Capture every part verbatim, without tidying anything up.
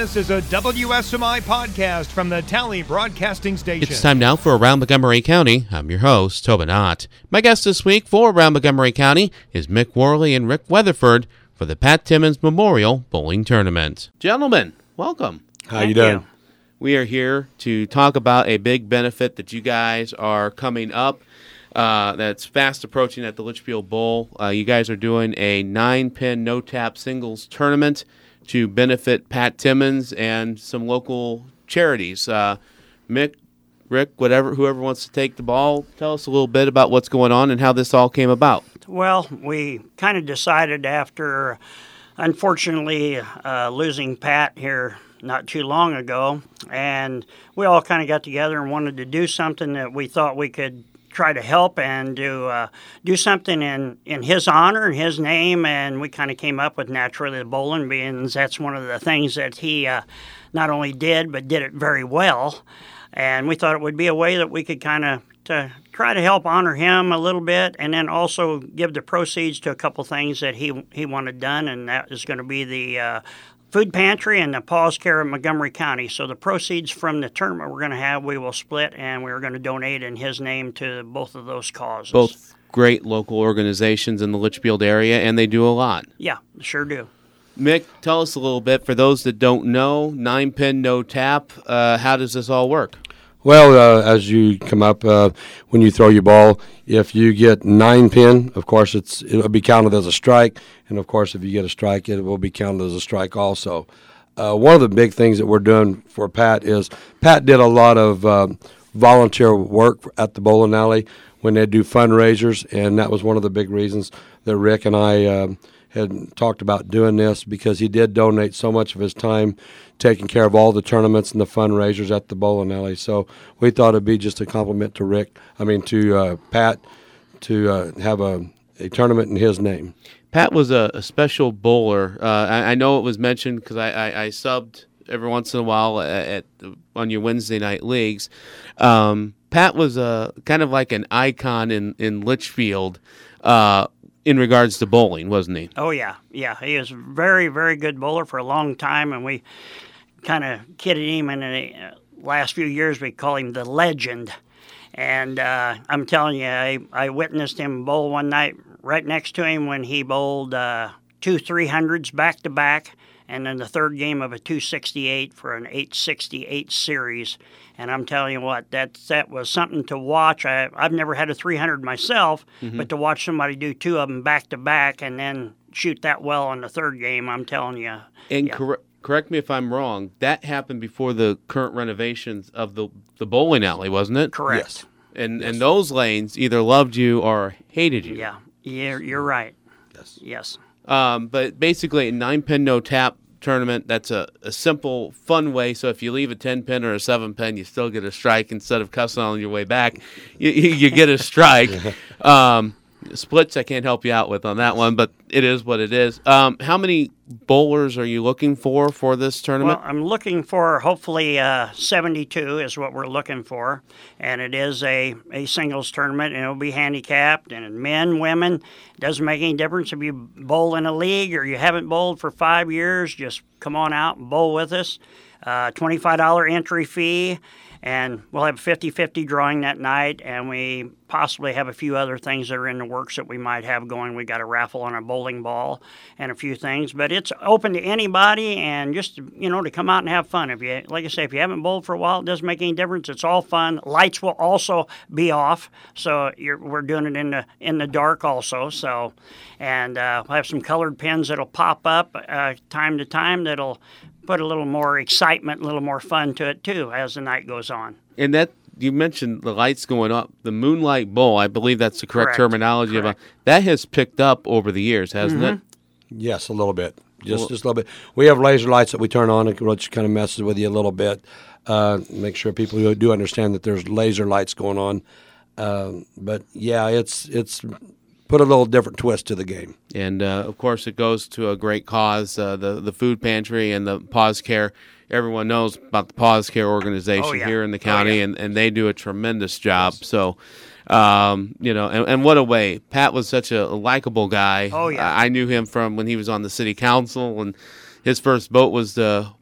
This is a W S M I podcast from the Tally Broadcasting Station. It's time now for Around Montgomery County. I'm your host, Tobin Ott. My guest this week for Around Montgomery County is Mick Worley and Rick Weatherford for the Pat Timmons Memorial Bowling Tournament. Gentlemen, welcome. How you doing? We are here to talk about a big benefit that you guys are coming up. Uh, that's fast approaching at the Litchfield Bowl. Uh, you guys are doing a nine-pin, no-tap singles tournament to benefit Pat Timmons and some local charities. Uh, Mick, Rick, whatever, whoever wants to take the ball, tell us a little bit about what's going on and how this all came about. Well, we kind of decided after, unfortunately, uh, losing Pat here not too long ago, and we all kind of got together and wanted to do something that we thought we could try to help and do uh, do something in, in his honor and his name, and we kind of came up with naturally the bowling, being that's one of the things that he uh, not only did but did it very well, and we thought it would be a way that we could kind of to try to help honor him a little bit, and then also give the proceeds to a couple things that he he wanted done, and that is going to be the uh, food pantry and the Paws Care of Montgomery County. So the proceeds from the tournament we're going to have, we will split, and we're going to donate in his name to both of those causes. Both great local organizations in the Litchfield area, and they do a lot. Yeah, sure do. Mick, tell us a little bit, for those that don't know, nine pin, no tap, uh, how does this all work? Well, uh, as you come up, uh, when you throw your ball, if you get nine pin, of course, it's it'll be counted as a strike. And, of course, if you get a strike, it will be counted as a strike also. Uh, one of the big things that we're doing for Pat is Pat did a lot of uh, volunteer work at the bowling alley when they do fundraisers, and that was one of the big reasons that Rick and I uh, had talked about doing this, because he did donate so much of his time taking care of all the tournaments and the fundraisers at the bowling alley. So we thought it'd be just a compliment to Rick, I mean to uh, Pat, to uh, have a, a tournament in his name. Pat was a, a special bowler. Uh, I, I know it was mentioned because I, I, I subbed every once in a while at, at on your Wednesday night leagues. Um, Pat was a kind of like an icon in in Litchfield uh, in regards to bowling, wasn't he? Oh yeah, yeah. He was a very, very good bowler for a long time, and we kind of kidded him in the last few years. We call him the legend. And uh, I'm telling you, I, I witnessed him bowl one night right next to him when he bowled uh, two three hundreds back to back, and then the third game of a two sixty-eight for an eight sixty-eight series. And I'm telling you what, that that was something to watch. I, I've never had a three hundred myself, mm-hmm. but to watch somebody do two of them back to back and then shoot that well on the third game, I'm telling you. And yeah. correct. Correct me if I'm wrong, that happened before the current renovations of the the bowling alley, wasn't it? Correct. Yes. And yes. and those lanes either loved you or hated you. Yeah, you're, you're right. Yes. Yes. Um, but basically, a nine-pin, no-tap tournament, that's a, a simple, fun way. So if you leave a ten-pin or a seven-pin, you still get a strike. Instead of cussing on your way back, you, you get a strike. um, splits, I can't help you out with on that one, but it is what it is. Um, how many bowlers are you looking for for this tournament? Well, I'm looking for hopefully uh, seventy-two is what we're looking for, and it is a, a singles tournament, and it'll be handicapped, and men, women, it doesn't make any difference if you bowl in a league or you haven't bowled for five years, just come on out and bowl with us. Uh, twenty-five dollars entry fee, and we'll have a fifty-fifty drawing that night, and we possibly have a few other things that are in the works that we might have going. We got a raffle on a bowling ball and a few things, but it's open to anybody, and just, you know, to come out and have fun. If you, like I say, if you haven't bowled for a while, it doesn't make any difference. It's all fun. Lights will also be off, so you're, we're doing it in the in the dark also. So, and uh, we'll have some colored pins that'll pop up uh, time to time that'll put a little more excitement, a little more fun to it too as the night goes on. And that, you mentioned the lights going up. The Moonlight Bowl, I believe that's the correct, Correct. terminology. Correct. Of a, that has picked up over the years, hasn't Mm-hmm. it? Yes, a little bit. Just Well- just a little bit. We have laser lights that we turn on, which kind of messes with you a little bit. Uh, make sure people do understand that there's laser lights going on. Um, but, yeah, it's it's put a little different twist to the game. And, uh, of course, it goes to a great cause, uh, the, the food pantry and the Paws Care. Everyone knows about the Paws Care organization Oh, yeah. here in the Oh, county, yeah. and, and they do a tremendous job. So, um, you know, and, and what a way. Pat was such a likable guy. Oh, yeah. I, I knew him from when he was on the city council, and his first boat was the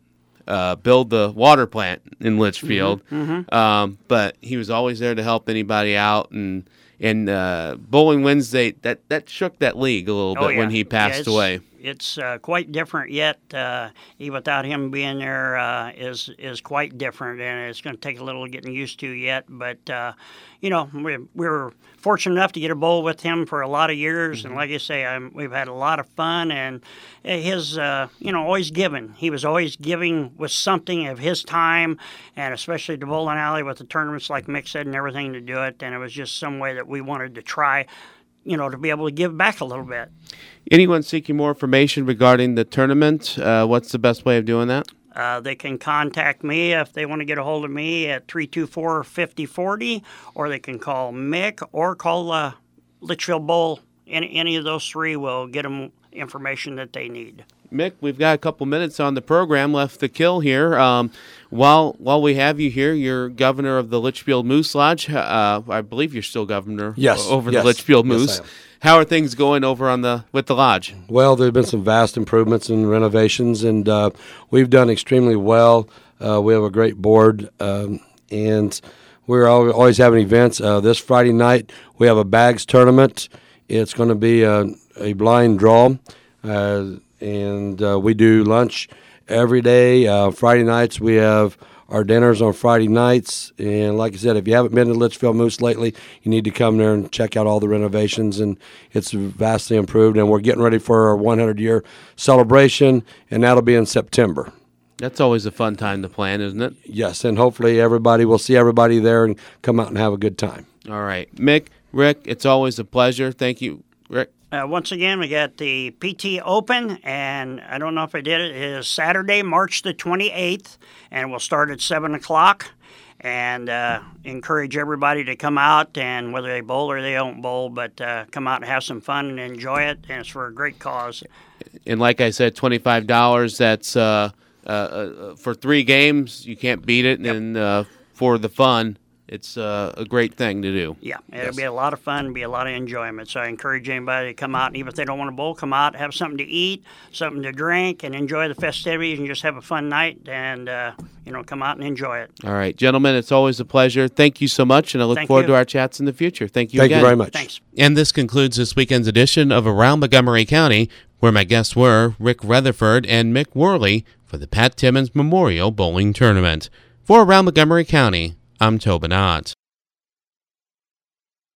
uh, build the water plant in Litchfield. Mm-hmm. Um, but he was always there to help anybody out. And and uh, Bowling Wednesday, that, that shook that league a little Oh, bit yeah. when he passed Yeah, it's, away. It's uh, quite different yet. Uh, even without him being there, uh, is is quite different, and it's going to take a little getting used to yet. But uh, you know, we, we were fortunate enough to get a bowl with him for a lot of years, Mm-hmm. and like I say, I'm, we've had a lot of fun. And his, uh, you know, always giving. He was always giving with something of his time, and especially to Bowling Alley with the tournaments, like Mick said, and everything to do it. And it was just some way that we wanted to try, you know, to be able to give back a little bit. Anyone seeking more information regarding the tournament, uh, what's the best way of doing that? Uh, they can contact me if they want to get a hold of me at three two four, five oh four oh, or they can call Mick or call uh, Litchfield Bowl. Any, any of those three will get them information that they need. Mick, we've got a couple minutes on the program left to kill here. Um, while while we have you here, you're governor of the Litchfield Moose Lodge. Uh, I believe you're still governor Yes, over yes. the Litchfield Yes, Moose. I am. How are things going over on the with the lodge? Well, there have been some vast improvements and renovations, and uh, we've done extremely well. Uh, we have a great board, um, and we're al- always having events. Uh, this Friday night, we have a bags tournament. It's going to be a, a blind draw, uh, and uh, we do lunch every day. Uh, Friday nights, we have our dinners on Friday nights. And like I said, if you haven't been to Litchfield Moose lately, you need to come there and check out all the renovations. And it's vastly improved. And we're getting ready for our one hundred year celebration, and that'll be in September. That's always a fun time to plan, isn't it? Yes, and hopefully everybody will see everybody there and come out and have a good time. All right. Mick, Rick, it's always a pleasure. Thank you, Rick. Uh, once again, we got the P T Open, and I don't know if I did it. It is Saturday, March the twenty-eighth, and we'll start at seven o'clock. And uh, encourage everybody to come out, and whether they bowl or they don't bowl, but uh, come out and have some fun and enjoy it, and it's for a great cause. And like I said, twenty-five dollars, that's uh, uh, uh, for three games. You can't beat it. Yep. And uh, for the fun, it's uh, a great thing to do. Yeah, it'll be a lot of fun, be a lot of enjoyment. So I encourage anybody to come out, and even if they don't want to bowl, come out, have something to eat, something to drink, and enjoy the festivities, and just have a fun night, and uh, you know, come out and enjoy it. All right, gentlemen, it's always a pleasure. Thank you so much, and I look Thank forward you. to our chats in the future. Thank you Thank again. you very much. Thanks. And this concludes this weekend's edition of Around Montgomery County, where my guests were Rick Rutherford and Mick Worley for the Pat Timmons Memorial Bowling Tournament. For Around Montgomery County, I'm Tobin Ott.